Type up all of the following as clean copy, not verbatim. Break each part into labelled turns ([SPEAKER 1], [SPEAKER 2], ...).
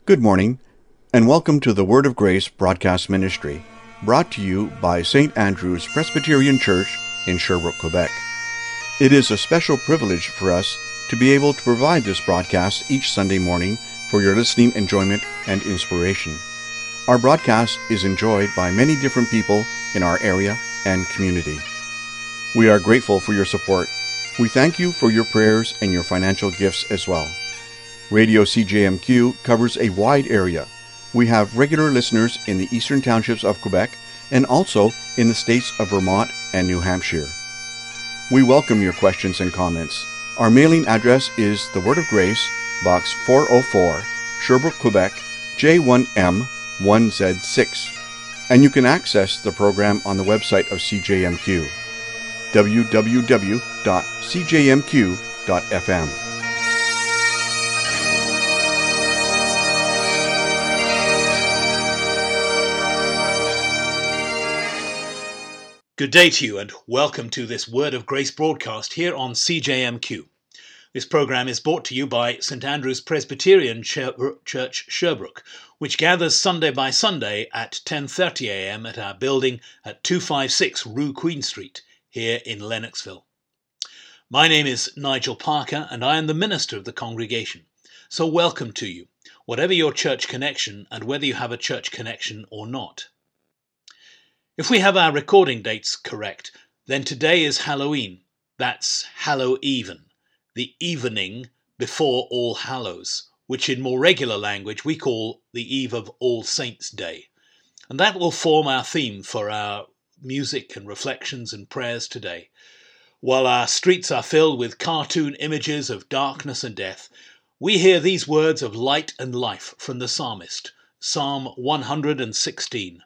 [SPEAKER 1] Good morning, and welcome to the Word of Grace broadcast ministry, brought to you by St. Andrew's Presbyterian Church in Sherbrooke, Quebec. It is a special privilege for us to be able to provide this broadcast each Sunday morning for your listening enjoyment and inspiration. Our broadcast is enjoyed by many different people in our area and community. We are grateful for your support. We thank you for your prayers and your financial gifts as well. Radio CJMQ covers a wide area. We have regular listeners in the eastern townships of Quebec and also in the states of Vermont and New Hampshire. We welcome your questions and comments. Our mailing address is The Word of Grace, Box 404, Sherbrooke, Quebec, J1M1Z6. And you can access the program on the website of CJMQ, www.cjmq.fm.
[SPEAKER 2] Good day to you and welcome to this Word of Grace broadcast here on CJMQ. This program is brought to you by St. Andrew's Presbyterian Church, Sherbrooke, which gathers Sunday by Sunday at 10:30 a.m. at our building at 256 Rue Queen Street here in Lennoxville. My name is Nigel Parker and I am the minister of the congregation. So welcome to you, whatever your church connection and whether you have a church connection or not. If we have our recording dates correct, then today is Halloween. That's Hallow Even, the evening before All Hallows, which in more regular language we call the eve of All Saints' Day. And that will form our theme for our music and reflections and prayers today. While our streets are filled with cartoon images of darkness and death, we hear these words of light and life from the psalmist, Psalm 116.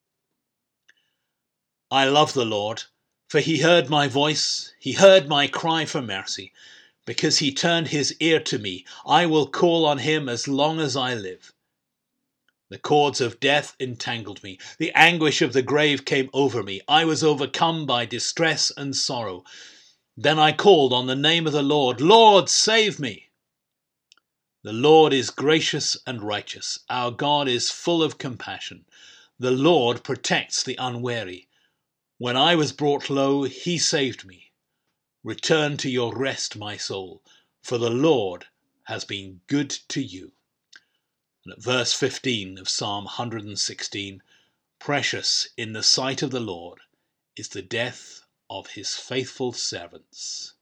[SPEAKER 2] I love the Lord, for he heard my voice, he heard my cry for mercy. Because he turned his ear to me, I will call on him as long as I live. The cords of death entangled me, the anguish of the grave came over me. I was overcome by distress and sorrow. Then I called on the name of the Lord. Lord, save me! The Lord is gracious and righteous. Our God is full of compassion. The Lord protects the unwary. When I was brought low, he saved me. Return to your rest, my soul, for the Lord has been good to you. And at verse 15 of Psalm 116, precious in the sight of the Lord is the death of his faithful servants.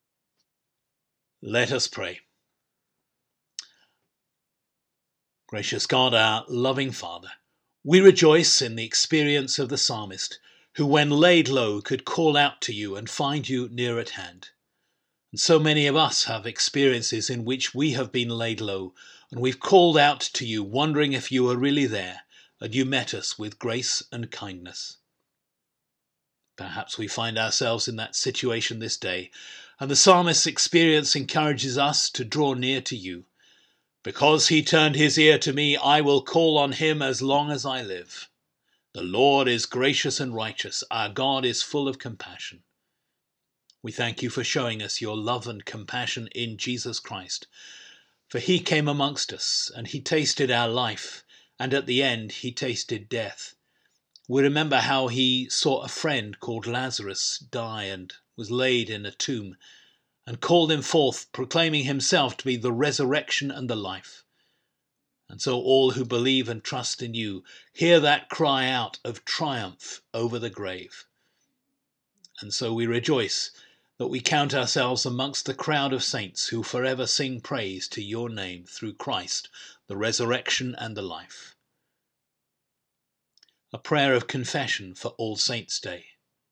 [SPEAKER 2] Let us pray. Gracious God, our loving Father, we rejoice in the experience of the psalmist, who when laid low could call out to you and find you near at hand. And so many of us have experiences in which we have been laid low and we've called out to you wondering if you were really there and you met us with grace and kindness. Perhaps we find ourselves in that situation this day, and the psalmist's experience encourages us to draw near to you. Because he turned his ear to me, I will call on him as long as I live. The Lord is gracious and righteous. Our God is full of compassion. We thank you for showing us your love and compassion in Jesus Christ. For he came amongst us and he tasted our life, and at the end he tasted death. We remember how he saw a friend called Lazarus die and was laid in a tomb, and called him forth, proclaiming himself to be the resurrection and the life. And so all who believe and trust in you hear that cry out of triumph over the grave. And so we rejoice that we count ourselves amongst the crowd of saints who forever sing praise to your name through Christ, the resurrection and the life. A prayer of confession for All Saints' Day.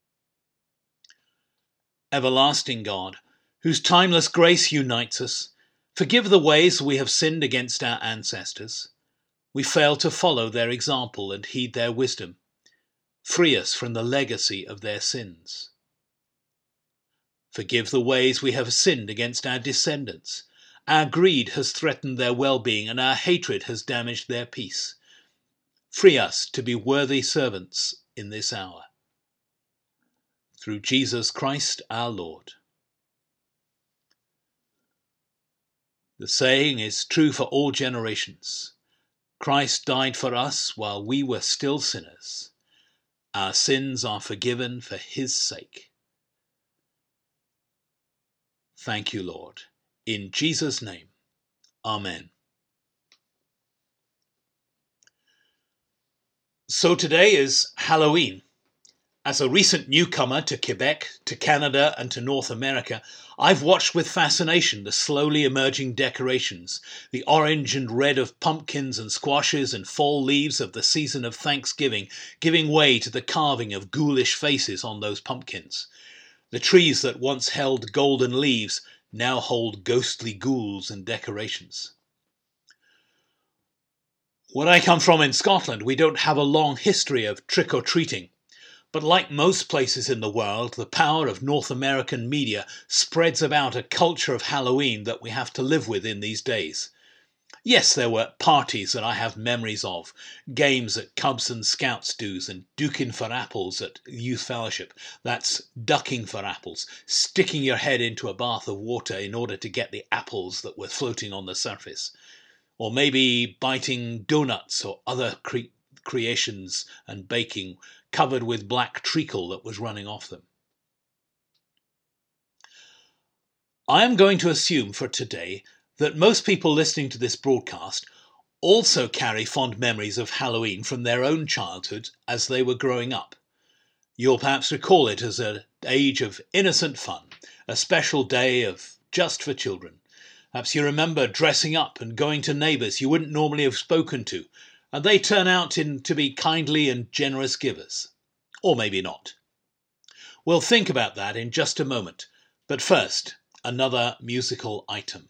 [SPEAKER 2] Everlasting God, whose timeless grace unites us, forgive the ways we have sinned against our ancestors. We fail to follow their example and heed their wisdom. Free us from the legacy of their sins. Forgive the ways we have sinned against our descendants. Our greed has threatened their well-being and our hatred has damaged their peace. Free us to be worthy servants in this hour. Through Jesus Christ our Lord. The saying is true for all generations. Christ died for us while we were still sinners. Our sins are forgiven for his sake. Thank you, Lord. In Jesus' name, Amen. So today is Halloween. As a recent newcomer to Quebec, to Canada, and to North America, I've watched with fascination the slowly emerging decorations, the orange and red of pumpkins and squashes and fall leaves of the season of Thanksgiving, giving way to the carving of ghoulish faces on those pumpkins. The trees that once held golden leaves now hold ghostly ghouls and decorations. Where I come from in Scotland, we don't have a long history of trick-or-treating. But like most places in the world, the power of North American media spreads about a culture of Halloween that we have to live with in these days. Yes, there were parties that I have memories of, games at Cubs and Scouts dues and duking for apples at Youth Fellowship. That's ducking for apples, sticking your head into a bath of water in order to get the apples that were floating on the surface. Or maybe biting donuts or other creations and baking covered with black treacle that was running off them. I am going to assume for today that most people listening to this broadcast also carry fond memories of Halloween from their own childhood as they were growing up. You'll perhaps recall it as an age of innocent fun, a special day of just for children. Perhaps you remember dressing up and going to neighbours you wouldn't normally have spoken to, and they turn out to be kindly and generous givers. Or maybe not. We'll think about that in just a moment, but first, another musical item.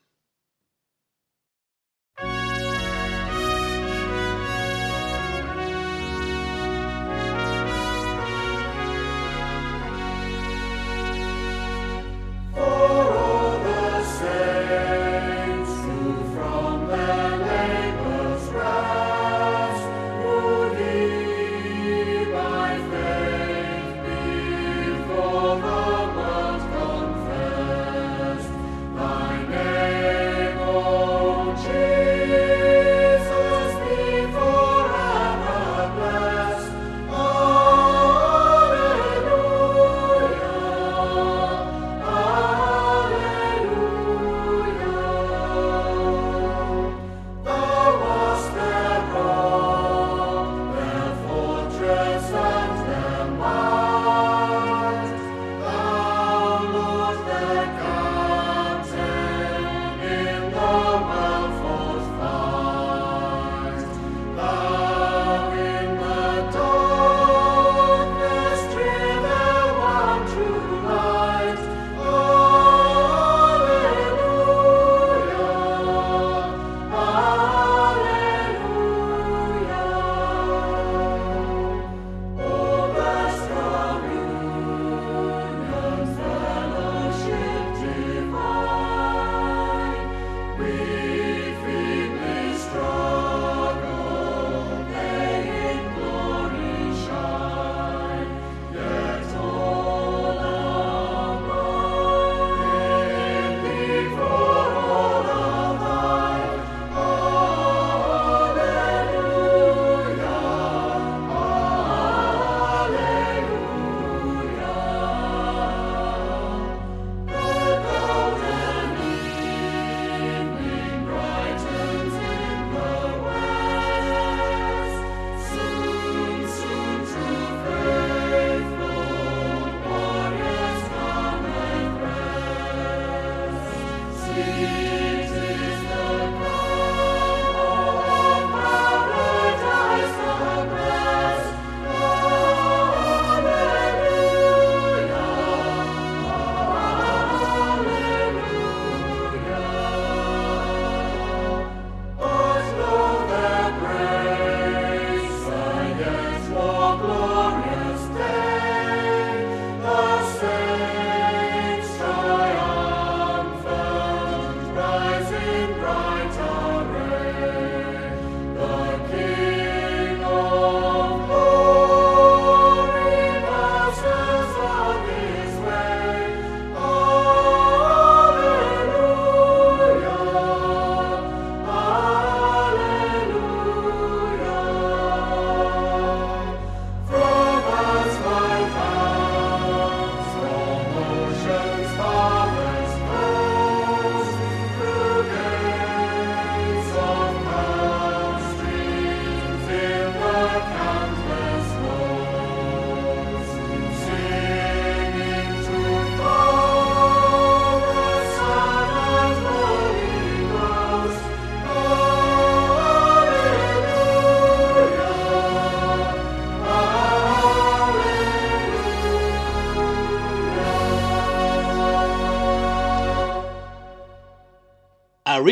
[SPEAKER 3] Name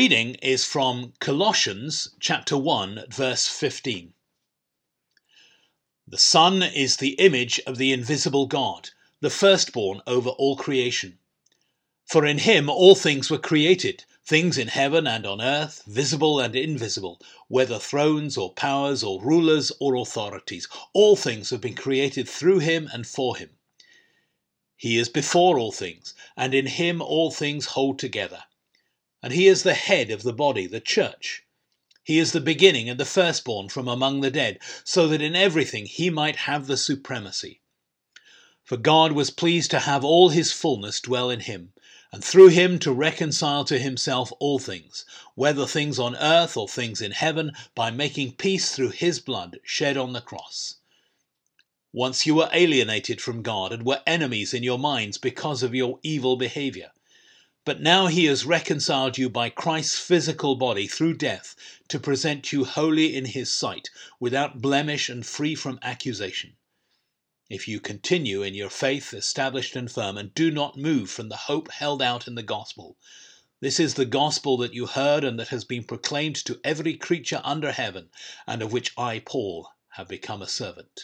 [SPEAKER 2] reading is from Colossians chapter 1, verse 15. The Son is the image of the invisible God, the firstborn over all creation. For in him all things were created, things in heaven and on earth, visible and invisible, whether thrones or powers or rulers or authorities. All things have been created through him and for him. He is before all things, and in him all things hold together. And he is the head of the body, the church. He is the beginning and the firstborn from among the dead, so that in everything he might have the supremacy. For God was pleased to have all his fullness dwell in him, and through him to reconcile to himself all things, whether things on earth or things in heaven, by making peace through his blood shed on the cross. Once you were alienated from God and were enemies in your minds because of your evil behavior. But now he has reconciled you by Christ's physical body through death to present you holy in his sight, without blemish and free from accusation. If you continue in your faith established and firm, and do not move from the hope held out in the gospel. This is the gospel that you heard and that has been proclaimed to every creature under heaven, and of which I, Paul, have become a servant.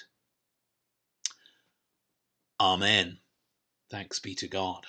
[SPEAKER 2] Amen. Thanks be to God.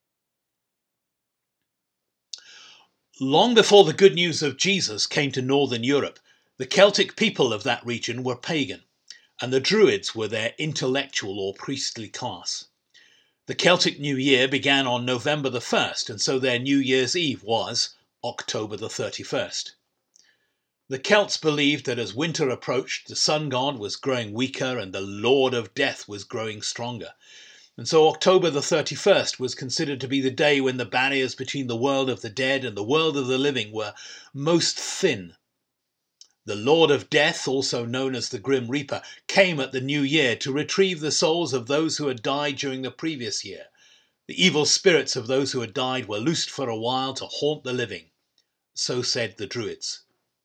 [SPEAKER 2] Long before the good news of Jesus came to Northern Europe, the Celtic people of that region were pagan, and the Druids were their intellectual or priestly class. The Celtic New Year began on November the 1st, and so their New Year's Eve was October the 31st. The Celts believed that as winter approached, the sun god was growing weaker and the Lord of Death was growing stronger. And so October the 31st was considered to be the day when the barriers between the world of the dead and the world of the living were most thin. The Lord of Death, also known as the Grim Reaper, came at the new year to retrieve the souls of those who had died during the previous year. The evil spirits of those who had died were loosed for a while to haunt the living. So said the Druids.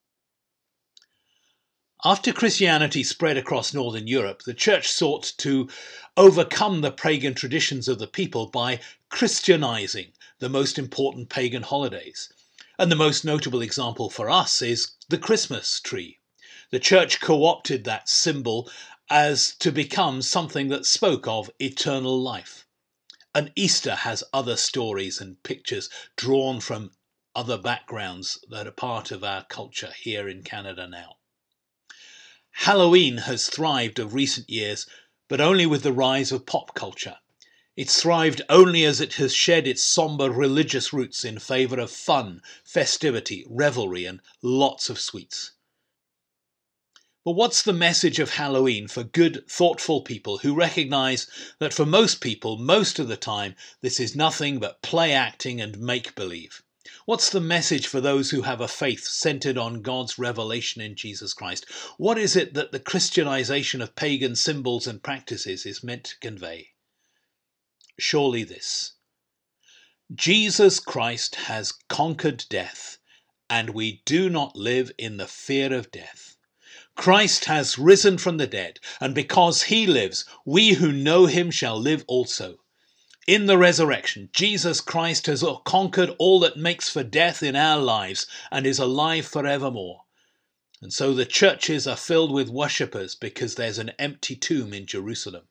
[SPEAKER 2] After Christianity spread across Northern Europe, the Church sought to overcome the pagan traditions of the people by Christianizing the most important pagan holidays. And the most notable example for us is the Christmas tree. The Church co-opted that symbol as to become something that spoke of eternal life. And Easter has other stories and pictures drawn from other backgrounds that are part of our culture here in Canada now. Halloween has thrived of recent years, but only with the rise of pop culture. It's thrived only as it has shed its sombre religious roots in favour of fun, festivity, revelry and lots of sweets. But what's the message of Halloween for good, thoughtful people who recognise that for most people, most of the time, this is nothing but play acting and make-believe? What's the message for those who have a faith centred on God's revelation in Jesus Christ? What is it that the Christianization of pagan symbols and practices is meant to convey? Surely this: Jesus Christ has conquered death, and we do not live in the fear of death. Christ has risen from the dead, and because he lives, we who know him shall live also. In the resurrection, Jesus Christ has conquered all that makes for death in our lives and is alive forevermore. And so the churches are filled with worshippers because there's an empty tomb in Jerusalem.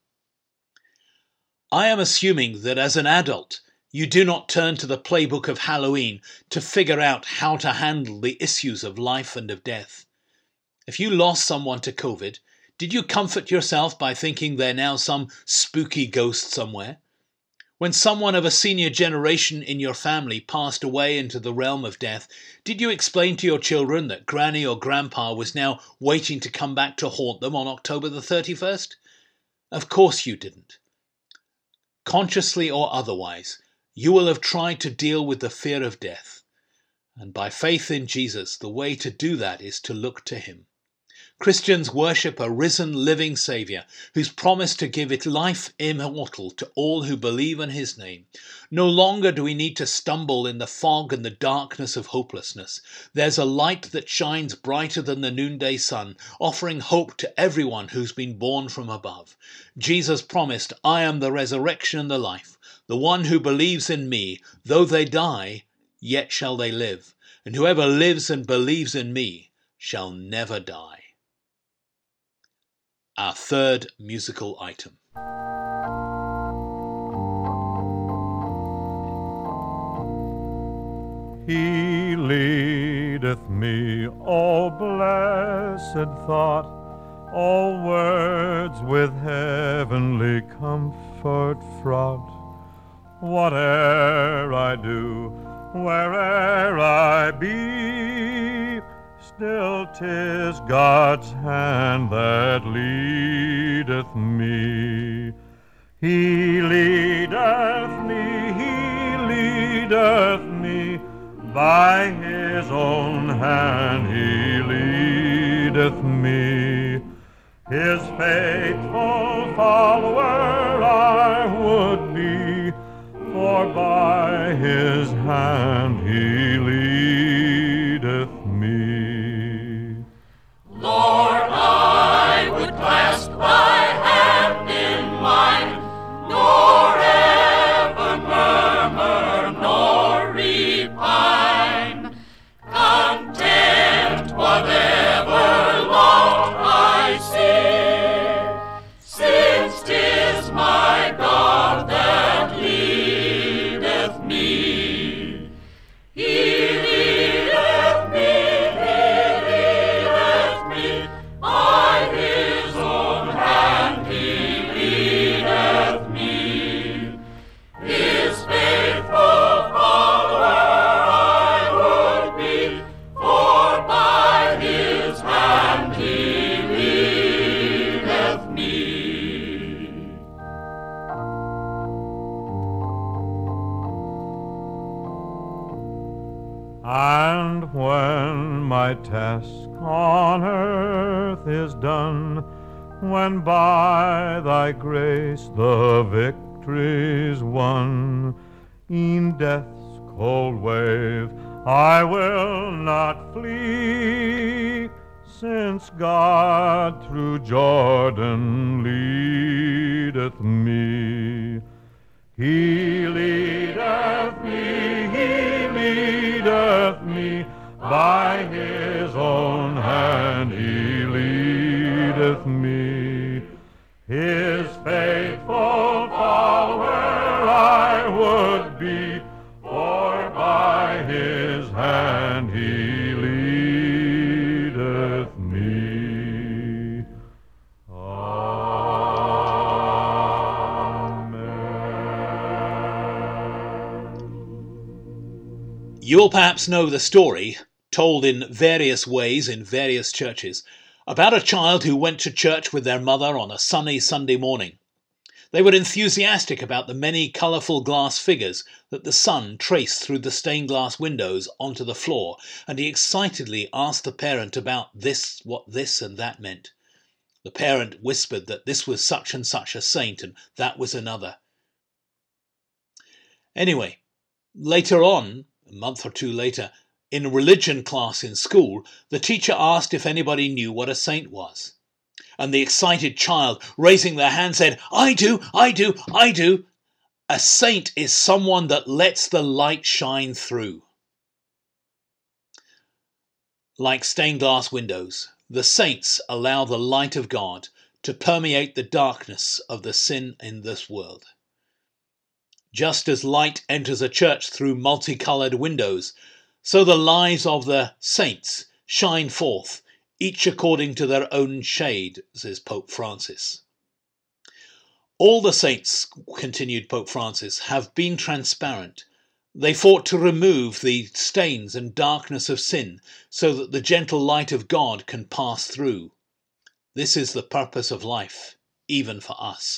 [SPEAKER 2] I am assuming that as an adult, you do not turn to the playbook of Halloween to figure out how to handle the issues of life and of death. If you lost someone to COVID, did you comfort yourself by thinking they're now some spooky ghost somewhere? When someone of a senior generation in your family passed away into the realm of death, did you explain to your children that Granny or Grandpa was now waiting to come back to haunt them on October the 31st? Of course you didn't. Consciously or otherwise, you will have tried to deal with the fear of death. And by faith in Jesus, the way to do that is to look to him. Christians worship a risen, living Saviour who's promised to give it life immortal to all who believe in his name. No longer do we need to stumble in the fog and the darkness of hopelessness. There's a light that shines brighter than the noonday sun, offering hope to everyone who's been born from above. Jesus promised, "I am the resurrection and the life. The one who believes in me, though they die, yet shall they live. and whoever lives and believes in me shall never die. Our third musical item.
[SPEAKER 3] He leadeth me, O blessed thought, all words with heavenly comfort fraught. Whate'er I do, where'er I be, still 'tis God's hand that leadeth me. He leadeth me, by his own hand he leadeth me. His faithful follower I would be, for by his hand he leadeth me.
[SPEAKER 4] Lord, I would clasp thy hand in mine, nor ever murmur, nor repine, content whatever lot I see, since 'tis my God that leadeth me. He leadeth me, by his own hand he leadeth me. His faithful follower I would be, for by his hand he leadeth me.
[SPEAKER 3] And when my task on earth is done, when by thy grace the victory's won, in death's cold wave I will not flee, since God through Jordan leadeth me. He leadeth me, by his own hand he leadeth me. His faithful follower I would be, for by his hand he leadeth me.
[SPEAKER 2] You will perhaps know the story, told in various ways in various churches, about a child who went to church with their mother on a sunny Sunday morning. They were enthusiastic about the many colourful glass figures that the sun traced through the stained glass windows onto the floor, and he excitedly asked the parent about what this and that meant. The parent whispered that this was such and such a saint and that was another. Anyway, later on, a month or two later, in a religion class in school, the teacher asked if anybody knew what a saint was. And the excited child, raising their hand, said, I do. A saint is someone that lets the light shine through. Like stained glass windows, the saints allow the light of God to permeate the darkness of the sin in this world. Just as light enters a church through multicoloured windows, so the lives of the saints shine forth, each according to their own shade, says Pope Francis. All the saints, continued Pope Francis, have been transparent. They fought to remove the stains and darkness of sin so that the gentle light of God can pass through. This is the purpose of life, even for us.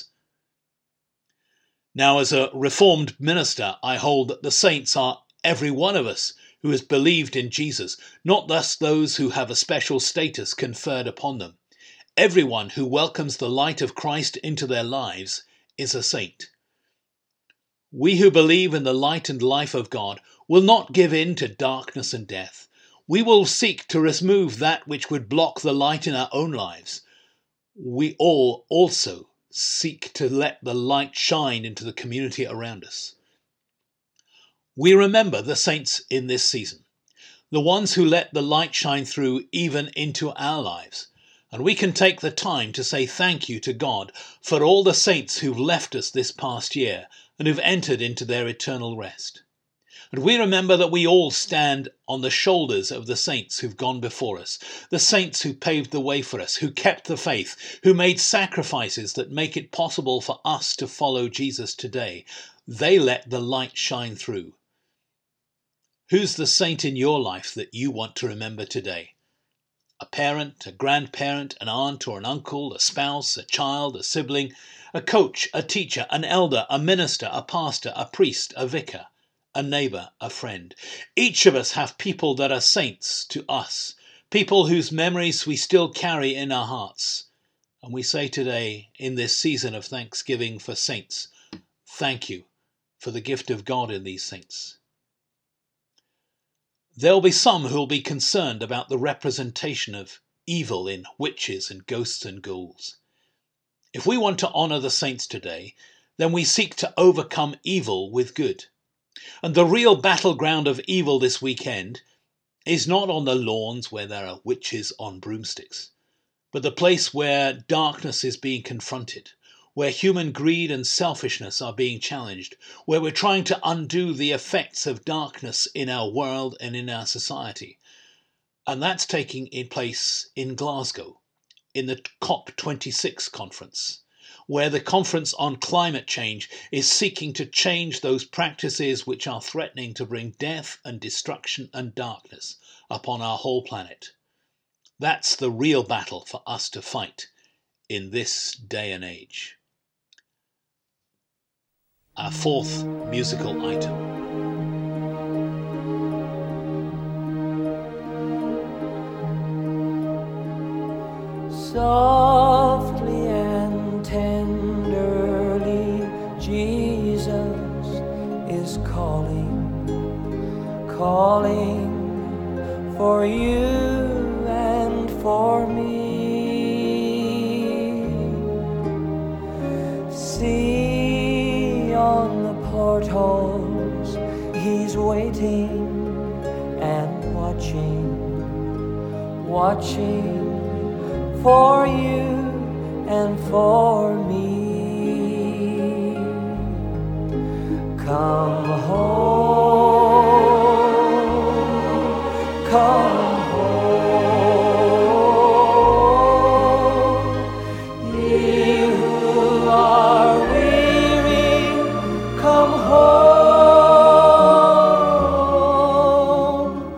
[SPEAKER 2] Now, as a Reformed minister, I hold that the saints are every one of us who has believed in Jesus, not thus those who have a special status conferred upon them. Everyone who welcomes the light of Christ into their lives is a saint. We who believe in the light and life of God will not give in to darkness and death. We will seek to remove that which would block the light in our own lives. We all also seek to let the light shine into the community around us. We remember the saints in this season. the ones who let the light shine through even into our lives. And we can take the time to say thank you to God for all the saints who've left us this past year and who've entered into their eternal rest. And we remember that we all stand on the shoulders of the saints who've gone before us, the saints who paved the way for us, who kept the faith, who made sacrifices that make it possible for us to follow Jesus today. They let the light shine through. Who's the saint in your life that you want to remember today? A parent, a grandparent, an aunt or an uncle, a spouse, a child, a sibling, a coach, a teacher, an elder, a minister, a pastor, a priest, a vicar, a neighbour, a friend. Each of us have people that are saints to us, people whose memories we still carry in our hearts. And we say today, in this season of thanksgiving for saints, thank you for the gift of God in these saints. There'll be some who'll be concerned about the representation of evil in witches and ghosts and ghouls. If we want to honour the saints today, then we seek to overcome evil with good. And the real battleground of evil this weekend is not on the lawns where there are witches on broomsticks, but the place where darkness is being confronted, where human greed and selfishness are being challenged, where we're trying to undo the effects of darkness in our world and in our society. And that's taking place in Glasgow, in the COP26 conference, where the conference on climate change is seeking to change those practices which are threatening to bring death and destruction and darkness upon our whole planet. That's the real battle for us to fight in this day and age. Our fourth musical item.
[SPEAKER 5] Softly and tenderly, Jesus is calling, calling for you and for me. See on the portals, he's waiting and watching, watching for you and for me. Come home, come home. Ye who are weary, come home.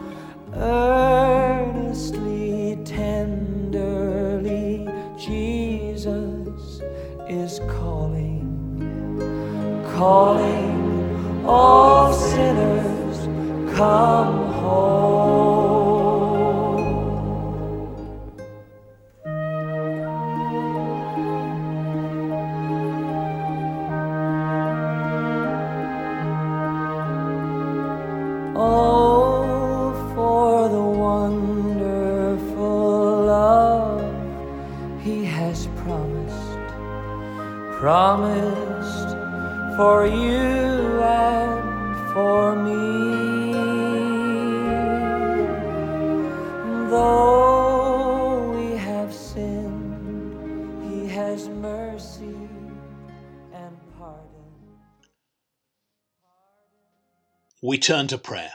[SPEAKER 5] Earnestly, tenderly, Jesus is calling, calling all sinners, come home. Oh, for the wonderful love he has promised for you and for me. Though we have sinned, he has mercy and pardon.
[SPEAKER 2] We turn to prayer.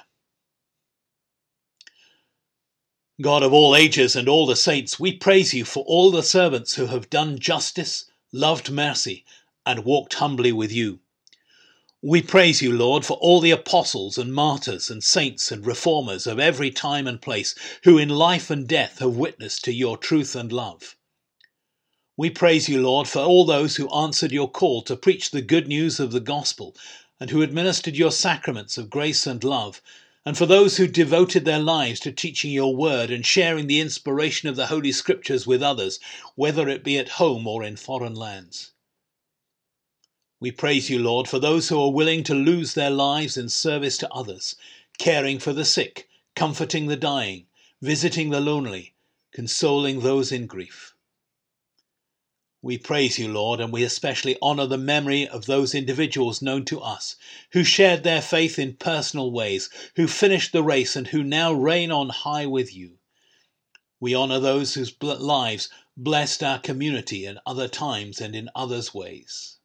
[SPEAKER 2] God of all ages and all the saints, we praise you for all the servants who have done justice, loved mercy, and walked humbly with you. We praise you, Lord, for all the apostles and martyrs and saints and reformers of every time and place who in life and death have witnessed to your truth and love. We praise you, Lord, for all those who answered your call to preach the good news of the gospel and who administered your sacraments of grace and love, and for those who devoted their lives to teaching your word and sharing the inspiration of the Holy Scriptures with others, whether it be at home or in foreign lands. We praise you, Lord, for those who are willing to lose their lives in service to others, caring for the sick, comforting the dying, visiting the lonely, consoling those in grief. We praise you, Lord, and we especially honour the memory of those individuals known to us who shared their faith in personal ways, who finished the race and who now reign on high with you. We honour those whose lives blessed our community in other times and in others' ways.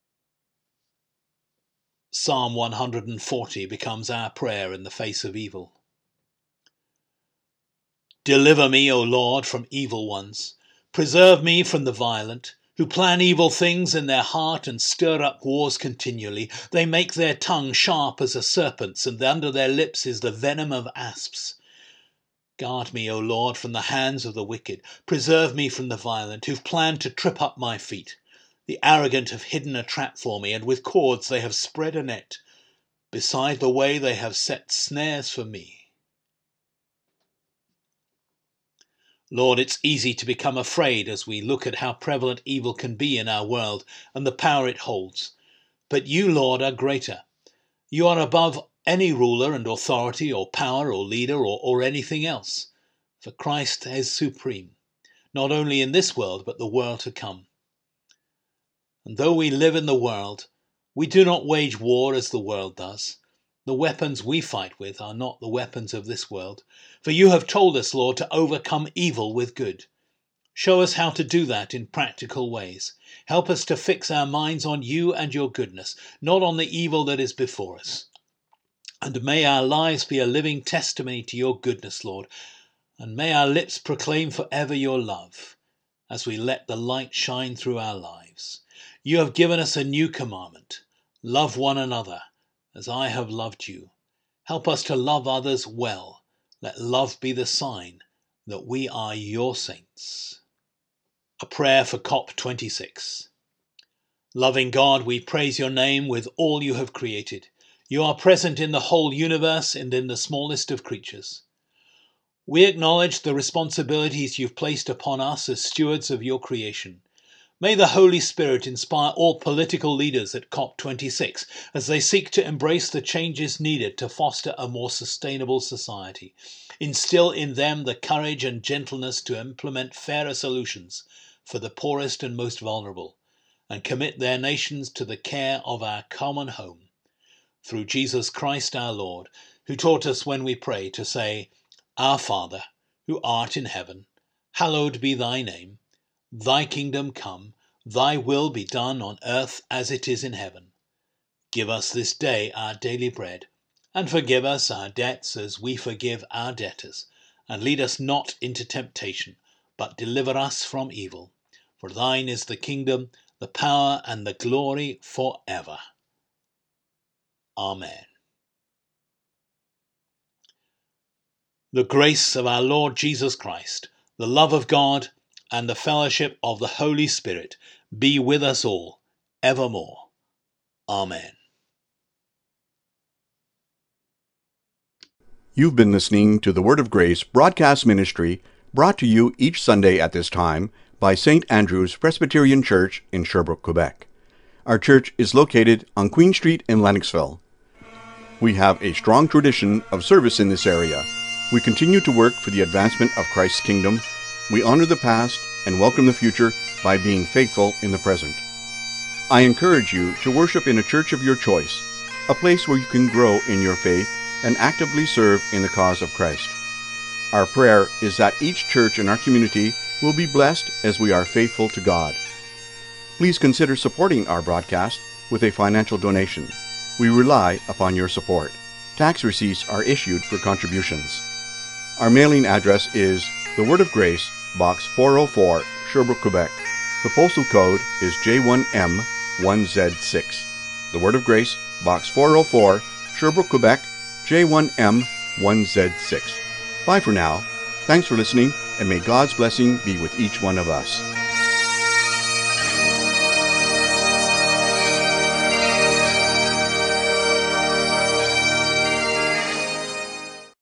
[SPEAKER 2] Psalm 140 becomes our prayer in the face of evil. Deliver me, O Lord, from evil ones. Preserve me from the violent, who plan evil things in their heart and stir up wars continually. They make their tongue sharp as a serpent's, and under their lips is the venom of asps. Guard me, O Lord, from the hands of the wicked. Preserve me from the violent, who've planned to trip up my feet. The arrogant have hidden a trap for me, and with cords they have spread a net. Beside the way they have set snares for me. Lord, it's easy to become afraid as we look at how prevalent evil can be in our world and the power it holds. But you, Lord, are greater. You are above any ruler and authority or power or leader or anything else. For Christ is supreme, not only in this world but the world to come. And though we live in the world, we do not wage war as the world does. The weapons we fight with are not the weapons of this world. For you have told us, Lord, to overcome evil with good. Show us how to do that in practical ways. Help us to fix our minds on you and your goodness, not on the evil that is before us. And may our lives be a living testimony to your goodness, Lord, and may our lips proclaim forever your love, as we let the light shine through our lives. You have given us a new commandment. Love one another, as I have loved you. Help us to love others well. Let love be the sign that we are your saints. A prayer for COP26. Loving God, we praise your name with all you have created. You are present in the whole universe and in the smallest of creatures. We acknowledge the responsibilities you've placed upon us as stewards of your creation. May the Holy Spirit inspire all political leaders at COP26 as they seek to embrace the changes needed to foster a more sustainable society. Instill in them the courage and gentleness to implement fairer solutions for the poorest and most vulnerable, and commit their nations to the care of our common home. Through Jesus Christ our Lord, who taught us when we pray to say, Our Father, who art in heaven, hallowed be thy name. Thy kingdom come, thy will be done on earth as it is in heaven. Give us this day our daily bread, and forgive us our debts as we forgive our debtors. And lead us not into temptation, but deliver us from evil. For thine is the kingdom, the power, and the glory forever. Amen. The grace of our Lord Jesus Christ, the love of God, and the fellowship of the Holy Spirit be with us all, evermore. Amen.
[SPEAKER 1] You've been listening to the Word of Grace broadcast ministry, brought to you each Sunday at this time by St. Andrew's Presbyterian Church in Sherbrooke, Quebec. Our church is located on Queen Street in Lennoxville. We have a strong tradition of service in this area. We continue to work for the advancement of Christ's kingdom. We honor the past and welcome the future by being faithful in the present. I encourage you to worship in a church of your choice, a place where you can grow in your faith and actively serve in the cause of Christ. Our prayer is that each church in our community will be blessed as we are faithful to God. Please consider supporting our broadcast with a financial donation. We rely upon your support. Tax receipts are issued for contributions. Our mailing address is The Word of Grace, Box 404, Sherbrooke, Quebec. The postal code is J1M1Z6. The Word of Grace, Box 404, Sherbrooke, Quebec, J1M1Z6. Bye for now. Thanks for listening, and may God's blessing be with each one of us.